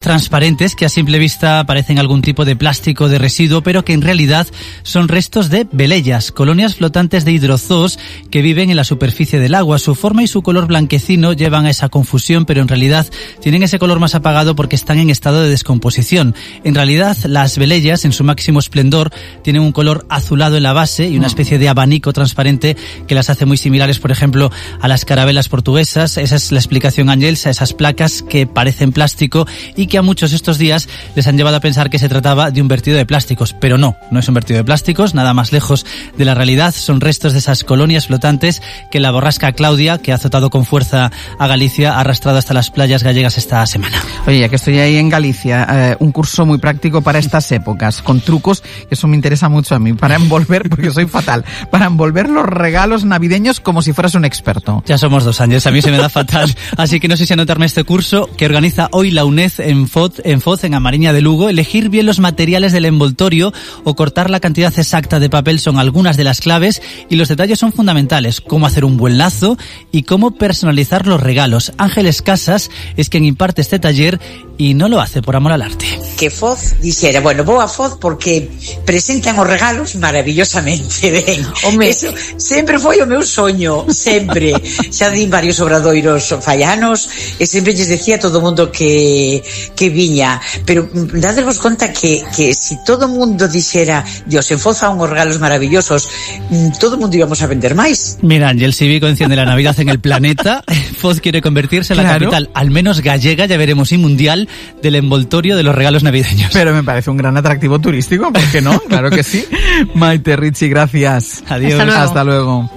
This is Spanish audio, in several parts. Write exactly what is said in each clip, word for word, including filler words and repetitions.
transparentes que a simple vista parecen algún tipo de plástico de residuo, pero que en realidad son restos de veleyas, colonias flotantes de hidrozoos que viven en la superficie del agua. Su forma y su color blanquecino llevan a esa confusión, pero en realidad tienen ese color más apagado porque están en estado de descomposición. En realidad, las veleyas, en su máximo esplendor, tienen un color azulado en la base y una especie de abanico transparente que las hace muy similares, por ejemplo, a las carabelas portuguesas. Esa es la explicación, Ángels, a esas placas que parecen plástico y que a muchos estos días les han llevado a pensar que se trataba de un vertido de plásticos. Pero no, no es un vertido de plásticos, nada más lejos de la realidad. Son restos de esas colonias flotantes que la borrasca Claudia, que ha azotado con fuerza a Galicia, ha arrastrado hasta las playas gallegas esta semana. Oye, ya que estoy ahí en Galicia, eh, un curso muy práctico para estas épocas, con trucos, que eso me interesa mucho a mí, para envolver, porque soy fatal, para envolver los regalos navideños como si fueras un experto. Ya somos dos años, a mí se me da fatal. Así que no sé si anotarme este curso que organiza hoy la UNED en Foz, en Foz, en Amariña de Lugo. Elegir bien los materiales del envoltorio o cortar la cantidad exacta de papel son algunas de las claves y los detalles son fundamentales. Cómo hacer un buen lazo y cómo personalizar los regalos. Ángeles Casas es quien imparte este taller y no lo hace por amor al arte. Que Foz dixera, bueno, vou a Foz porque presentan os regalos maravillosamente ben. Home. Eso sempre foi o meu soño, sempre. Xa din varios obradoiros fallanos e sempre lles decía a todo o mundo que que viña, pero dadevos conta que que si todo o mundo dixera, Dios, en Foz fan uns regalos maravillosos, todo o mundo íbamos a vender máis. Mira, Ángel Cívico enciende la Navidad en el planeta. Foz quiere convertirse en la claro. capital, al menos gallega, ya veremos, y mundial, del envoltorio de los regalos navideños. Pero me parece un gran atractivo turístico, ¿por qué no? Claro que sí. Maite Ricci, gracias. Adiós. Hasta luego. Hasta luego.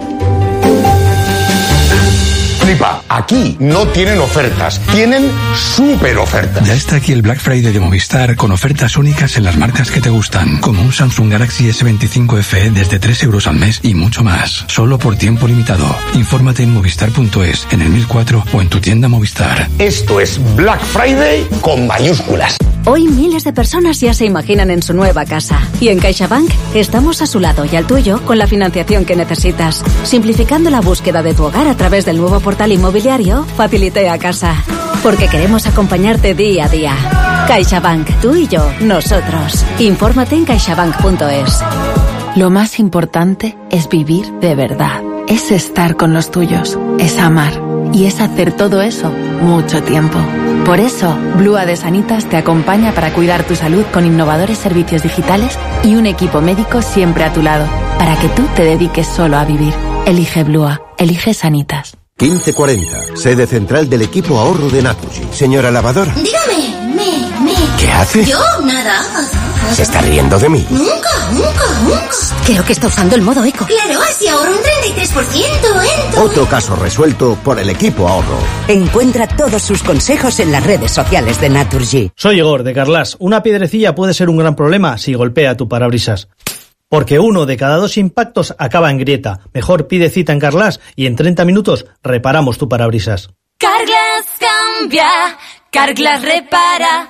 Flipa, aquí no tienen ofertas, tienen súper ofertas. Ya está aquí el Black Friday de Movistar con ofertas únicas en las marcas que te gustan, como un Samsung Galaxy ese veinticinco F E desde tres euros al mes y mucho más, solo por tiempo limitado. Infórmate en movistar punto es, en el mil cuatro o en tu tienda Movistar. Esto es Black Friday con mayúsculas. Hoy miles de personas ya se imaginan en su nueva casa. Y en CaixaBank estamos a su lado y al tuyo con la financiación que necesitas. Simplificando la búsqueda de tu hogar a través del nuevo portal inmobiliario Facilité a Casa. Porque queremos acompañarte día a día. CaixaBank, tú y yo, nosotros. Infórmate en caixabank punto es. Lo más importante es vivir de verdad. Es estar con los tuyos. Es amar. Y es hacer todo eso mucho tiempo. Por eso, Blua de Sanitas te acompaña para cuidar tu salud con innovadores servicios digitales y un equipo médico siempre a tu lado, para que tú te dediques solo a vivir. Elige Blua, elige Sanitas. quince cuarenta, sede central del equipo ahorro de Naturgy. Señora lavadora. Dígame, me, me. ¿Qué hace? Yo, nada. ¿Se está riendo de mí? Nunca, nunca, nunca. Creo que está usando el modo eco. Claro, así ahorro un treinta y tres por ciento en todo. Otro caso resuelto por el equipo ahorro. Encuentra todos sus consejos en las redes sociales de Naturgy. Soy Igor, de Carlas. Una piedrecilla puede ser un gran problema si golpea tu parabrisas. Porque uno de cada dos impactos acaba en grieta. Mejor pide cita en Carlas y en treinta minutos reparamos tu parabrisas. Carglass cambia, Carglass repara.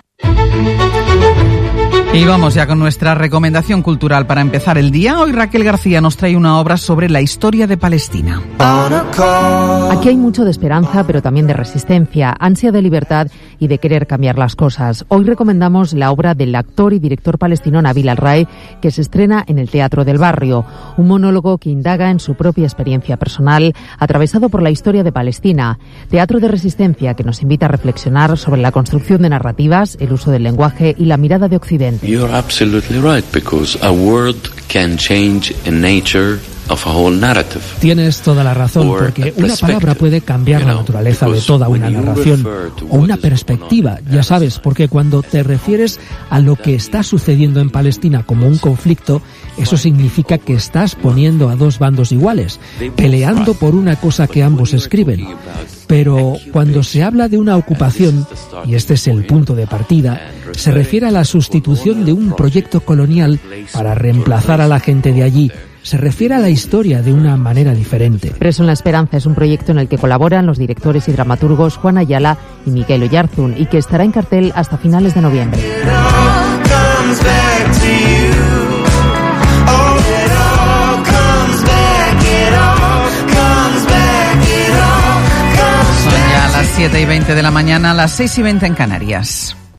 Y vamos ya con nuestra recomendación cultural para empezar el día. Hoy Raquel García nos trae una obra sobre la historia de Palestina. Aquí hay mucho de esperanza, pero también de resistencia, ansia de libertad y de querer cambiar las cosas. Hoy recomendamos la obra del actor y director palestino Nabil Al-Rai, que se estrena en el Teatro del Barrio. Un monólogo que indaga en su propia experiencia personal, atravesado por la historia de Palestina. Teatro de resistencia que nos invita a reflexionar sobre la construcción de narrativas, el uso del lenguaje y la mirada de Occidente. You're absolutely right, because a word can change in nature of a whole narrative. Tienes toda la razón, porque una palabra puede cambiar la naturaleza de toda una narración o una perspectiva, ya sabes, porque cuando te refieres a lo que está sucediendo en Palestina como un conflicto, eso significa que estás poniendo a dos bandos iguales, peleando por una cosa que ambos escriben. Pero cuando se habla de una ocupación, y este es el punto de partida, se refiere a la sustitución de un proyecto colonial para reemplazar a la gente de allí. Se refiere a la historia de una manera diferente. Preso en la Esperanza es un proyecto en el que colaboran los directores y dramaturgos Juan Ayala y Miquel Oyarzún y que estará en cartel hasta finales de noviembre. Son ya las siete y veinte de la mañana, las seis y veinte en Canarias.